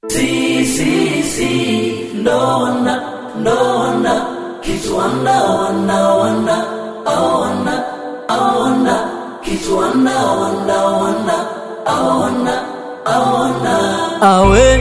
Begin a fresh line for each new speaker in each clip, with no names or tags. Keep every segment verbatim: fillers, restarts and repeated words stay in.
Si, si, si, ndo wana, ndo wana, kitu wana, wana, wana, awana, awana, kitu wana, wana, wana, awana, awana. Awe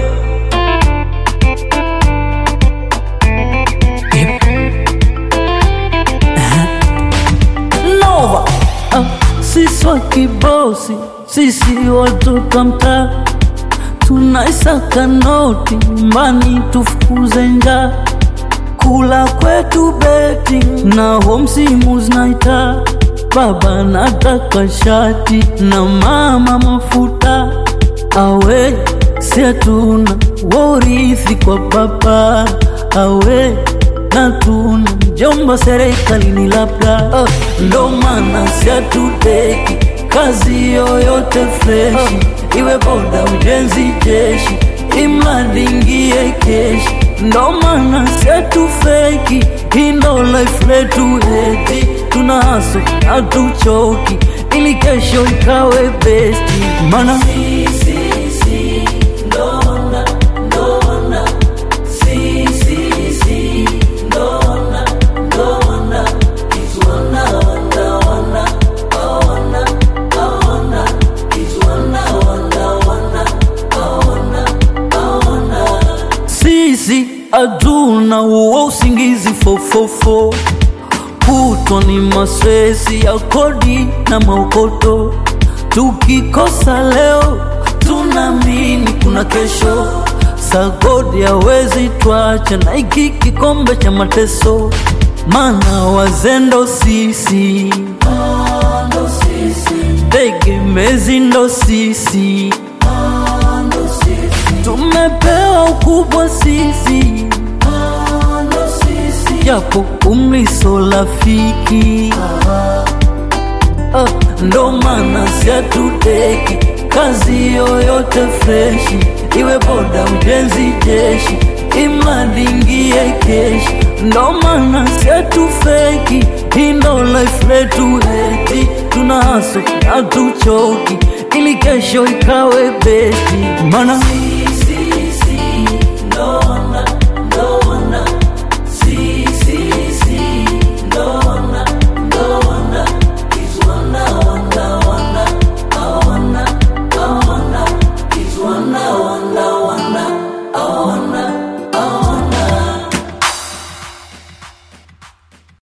Nova. uh, Sisi wa kibosi, sisi watoto mtaa, tunaisaka noti mbani tufukuze njaa. Kula kwetu betting na home simu zinaita. Baba nataka shati na mama mafuta. Awe siatuna worithi kwa baba. Awe natuna mjomba serikalini labda. uh, Ndo maana siatuteki kazi yoyote fresh. uh, Iwe boda ujenzi jeshi, imradi ingie keshi. Ndo maana setu feki, ndo life letu eti. Tuna hustle hatuchoki, ili kesho ikawe besti. Mana si, si, si, ndona, ndona. Si, si, si, ndona, ndona. Kitu wana, wana, wana, awana, awana. Kitu wana, wana, wana, awana, awana. Sisi aduna uwa usingizi fofofo. Kutwa ni maswezi ya kodi na maukoto. Tukikosa leo, tunamini kuna kesho. Sagodi hawezi tuacha na iki kikombe cha mateso. Mana wazendo sisi, ndo sisi. Tegemezi ndo sisi, ndo sisi. Tumepewa ukubwa sisi, japo umri so rafiki. uh, Ndo maana siatuteki kazi yoyote freshi. Iwe boda ujenzi jeshi, imradi ingie keshi. Ndo maana siatufeki, ndo life letu eti. Tuna hustle hatuchoki, ili kesho ikawe besti. Mana